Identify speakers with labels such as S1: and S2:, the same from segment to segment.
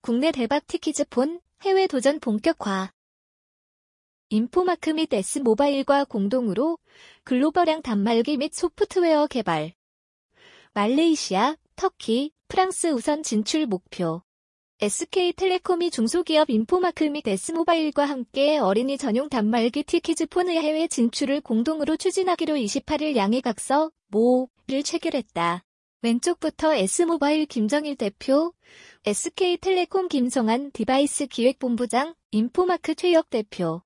S1: 국내 대박 티키즈폰 해외 도전 본격화. 인포마크 및 S모바일과 공동으로 글로벌형 단말기 및 소프트웨어 개발. 말레이시아, 터키, 프랑스 우선 진출 목표. SK텔레콤이 중소기업 인포마크 및 S모바일과 함께 어린이 전용 단말기 티키즈폰의 해외 진출을 공동으로 추진하기로 28일 양해각서 모를 체결했다. 왼쪽부터 S모바일 김정일 대표, SK텔레콤 김성한 디바이스 기획본부장, 인포마크 최혁 대표.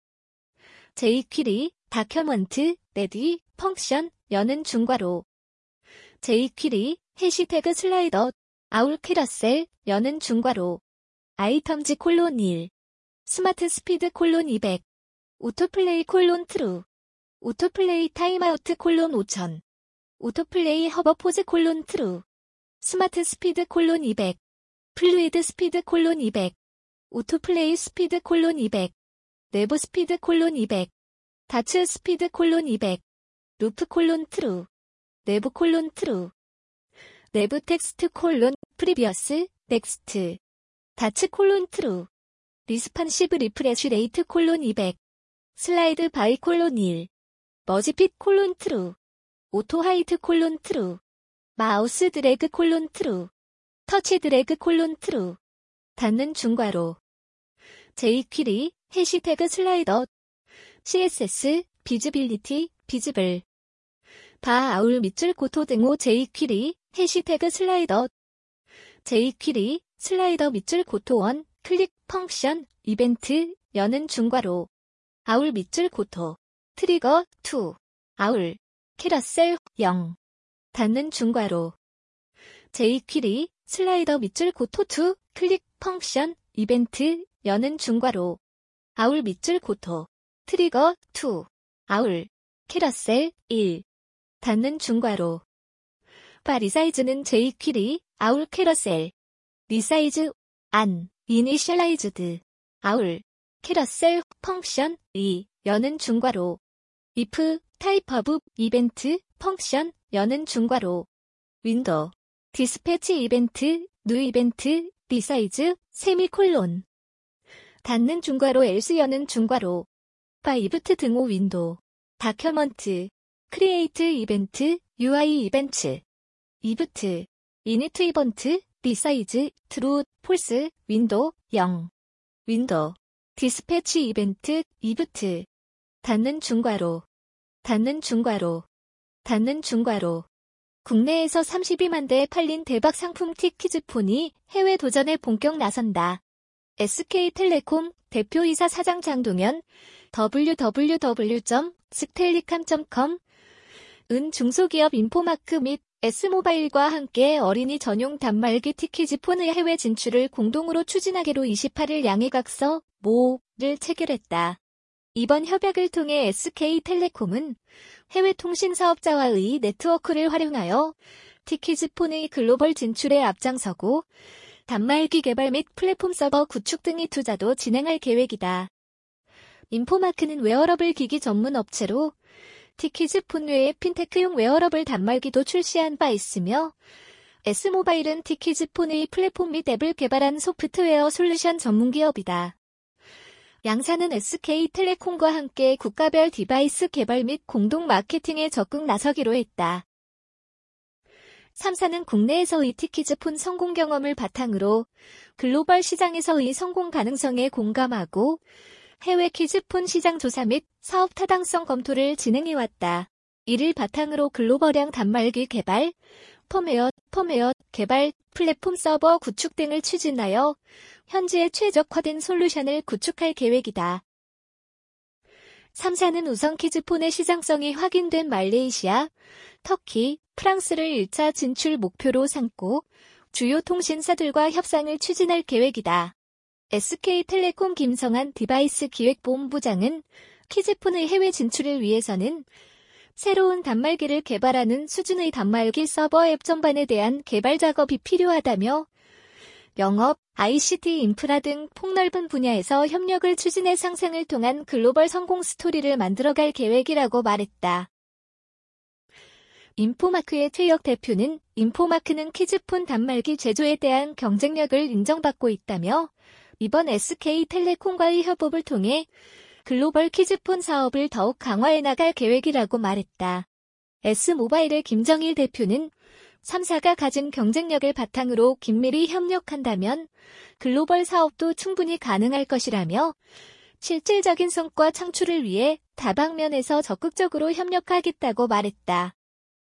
S1: 제이퀴리, 다큐먼트, 레디, 펑션, 여는 중괄호. 제이퀴리, 해시태그 슬라이더, 아울 캐러셀, 여는 중괄호. 아이텀즈 콜론 1. 스마트 스피드 콜론 200. 오토플레이 콜론 트루. 오토플레이 타임아우트 콜론 5000. 오토플레이 허버포즈 콜론 트루. 스마트 스피드 콜론 200. 플루이드 스피드 콜론 200. 오토플레이 스피드 콜론 200. 내부 스피드 콜론 200. 다츠 스피드 콜론 200. 루프 콜론 트루. 내부 콜론 트루. 내부 텍스트 콜론 프리비어스 넥스트. 다츠 콜론 트루. 리스판시브 리프레쉬 레이트 콜론 200. 슬라이드 바이 콜론 1. 머지핏 콜론 트루. 오토 하이트 콜론 트루. 마우스 드래그 콜론 트루. 터치 드래그 콜론 트루. 닫는 중괄호. 제이퀴리, 해시태그 슬라이더. CSS, 비즈빌리티, 비즈블. 바 아울 밑줄 고토 등호 제이퀴리, 해시태그 슬라이더. 제이퀴리, 슬라이더 밑줄 고토 1, 클릭 펑션, 이벤트, 여는 중괄호. 아울 밑줄 고토. 트리거, 2. 아울. 캐러셀, 0. 닫는 중괄호. 제이퀴리, 슬라이더 밑줄 고토 2, 클릭 펑션, 이벤트, 여는 중괄호. 아울 밑줄 고토. 트리거, 2. 아울. 캐러셀, 1. 닫는 중괄호. 바 리사이즈는 제이퀴리, 아울 캐러셀. 리사이즈, 안, 이니셜라이즈드. 아울. 캐러셀, 펑션, 2. 여는 중괄호. if, 타입 오브, 이벤트, 펑션, 여는 중괄호. 윈도우. 디스패치 이벤트, 뉴 이벤트, 리사이즈, 세미콜론. 닫는 중괄호 else 여는 중괄호. 바이브트 등호 윈도우. 다큐먼트. 크리에이트 이벤트, UI 이벤트. 이브트. 이니트 이번트, 리사이즈, 트루, 폴스, 윈도우, 0. 윈도우. 디스패치 이벤트, 이브트. 닫는 중괄호. 닫는 중괄호. 닫는 중괄호. 국내에서 32만 대 팔린 대박 상품 티키즈폰이 해외 도전에 본격 나선다. SK텔레콤 대표이사 사장 장동현 www.stellicam.com 은 중소기업 인포마크 및 S모바일과 함께 어린이 전용 단말기 티키즈폰의 해외 진출을 공동으로 추진하기로 28일 양해각서 모를 체결했다. 이번 협약을 통해 SK텔레콤은 해외 통신 사업자와의 네트워크를 활용하여 티키즈폰의 글로벌 진출에 앞장서고 단말기 개발 및 플랫폼 서버 구축 등의 투자도 진행할 계획이다. 인포마크는 웨어러블 기기 전문 업체로 티키즈폰 외에 핀테크용 웨어러블 단말기도 출시한 바 있으며 S모바일은 티키즈폰의 플랫폼 및 앱을 개발한 소프트웨어 솔루션 전문 기업이다. 양사는 SK텔레콤과 함께 국가별 디바이스 개발 및 공동 마케팅에 적극 나서기로 했다. 3사는 국내에서의 티키즈폰 성공 경험을 바탕으로 글로벌 시장에서의 성공 가능성에 공감하고 해외 키즈폰 시장 조사 및 사업 타당성 검토를 진행해왔다. 이를 바탕으로 글로벌형 단말기 개발, 펌웨어 개발, 플랫폼 서버 구축 등을 추진하여 현지에 최적화된 솔루션을 구축할 계획이다. 3사는 우선 키즈폰의 시장성이 확인된 말레이시아, 터키, 프랑스를 1차 진출 목표로 삼고 주요 통신사들과 협상을 추진할 계획이다. SK텔레콤 김성한 디바이스 기획본부장은 키즈폰의 해외 진출을 위해서는 새로운 단말기를 개발하는 수준의 단말기 서버 앱 전반에 대한 개발 작업이 필요하다며 영업, ICT 인프라 등 폭넓은 분야에서 협력을 추진해 상생을 통한 글로벌 성공 스토리를 만들어갈 계획이라고 말했다. 인포마크의 최혁 대표는 인포마크는 키즈폰 단말기 제조에 대한 경쟁력을 인정받고 있다며 이번 SK텔레콤과의 협업을 통해 글로벌 키즈폰 사업을 더욱 강화해 나갈 계획이라고 말했다. S모바일의 김정일 대표는 3사가 가진 경쟁력을 바탕으로 긴밀히 협력한다면 글로벌 사업도 충분히 가능할 것이라며 실질적인 성과 창출을 위해 다방면에서 적극적으로 협력하겠다고 말했다.